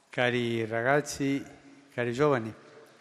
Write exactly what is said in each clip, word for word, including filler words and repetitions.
Cari ragazzi, cari giovani.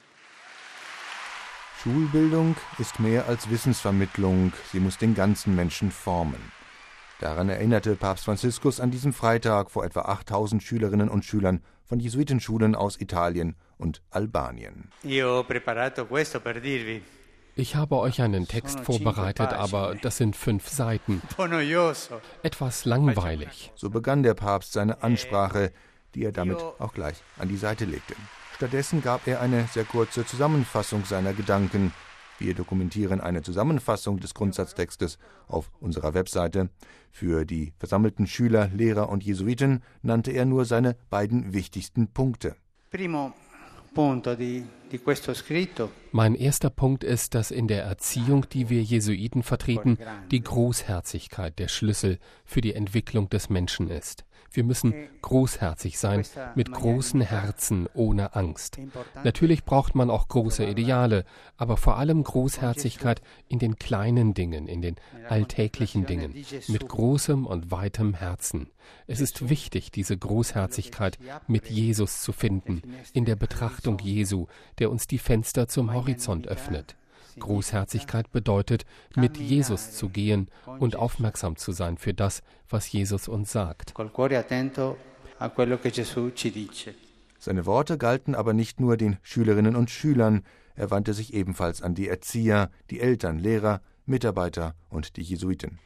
Schulbildung ist mehr als Wissensvermittlung, sie muss den ganzen Menschen formen. Daran erinnerte Papst Franziskus an diesem Freitag vor etwa achttausend Schülerinnen und Schülern von Jesuitenschulen aus Italien und Albanien. Io ho preparato questo per dirvi. Ich habe euch einen Text vorbereitet, aber das sind fünf Seiten. Etwas langweilig. So begann der Papst seine Ansprache, die er damit auch gleich an die Seite legte. Stattdessen gab er eine sehr kurze Zusammenfassung seiner Gedanken. Wir dokumentieren eine Zusammenfassung des Grundsatztextes auf unserer Webseite. Für die versammelten Schüler, Lehrer und Jesuiten nannte er nur seine beiden wichtigsten Punkte. Primo punto di, di questo scritto. Mein erster Punkt ist, dass in der Erziehung, die wir Jesuiten vertreten, die Großherzigkeit der Schlüssel für die Entwicklung des Menschen ist. Wir müssen großherzig sein, mit großen Herzen, ohne Angst. Natürlich braucht man auch große Ideale, aber vor allem Großherzigkeit in den kleinen Dingen, in den alltäglichen Dingen, mit großem und weitem Herzen. Es ist wichtig, diese Großherzigkeit mit Jesus zu finden, in der Betrachtung Jesu, der uns die Fenster zum Horizont öffnet. Großherzigkeit bedeutet, mit Jesus zu gehen und aufmerksam zu sein für das, was Jesus uns sagt. Seine Worte galten aber nicht nur den Schülerinnen und Schülern, er wandte sich ebenfalls an die Erzieher, die Eltern, Lehrer, Mitarbeiter und die Jesuiten.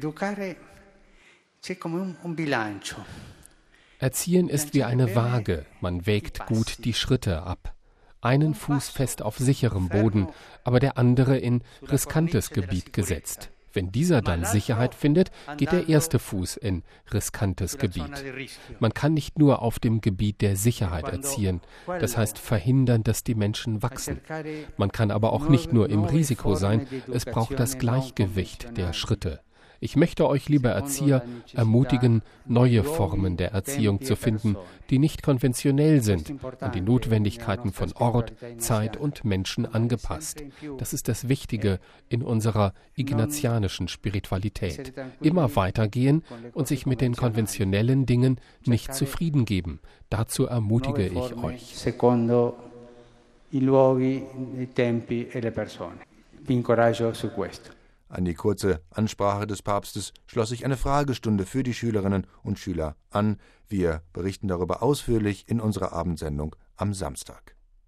Erziehen ist wie eine Waage, man wägt gut die Schritte ab. Einen Fuß fest auf sicherem Boden, aber der andere in riskantes Gebiet gesetzt. Wenn dieser dann Sicherheit findet, geht der erste Fuß in riskantes Gebiet. Man kann nicht nur auf dem Gebiet der Sicherheit erziehen, das heißt verhindern, dass die Menschen wachsen. Man kann aber auch nicht nur im Risiko sein, es braucht das Gleichgewicht der Schritte. Ich möchte euch, liebe Erzieher, ermutigen, neue Formen der Erziehung zu finden, die nicht konventionell sind, an die Notwendigkeiten von Ort, Zeit und Menschen angepasst. Das ist das Wichtige in unserer ignatianischen Spiritualität. Immer weitergehen und sich mit den konventionellen Dingen nicht zufrieden geben. Dazu ermutige ich euch. Secondo i luoghi, i tempi e le persone. Vi incoraggio su questo. An die kurze Ansprache des Papstes schloss sich eine Fragestunde für die Schülerinnen und Schüler an. Wir berichten darüber ausführlich in unserer Abendsendung am Samstag.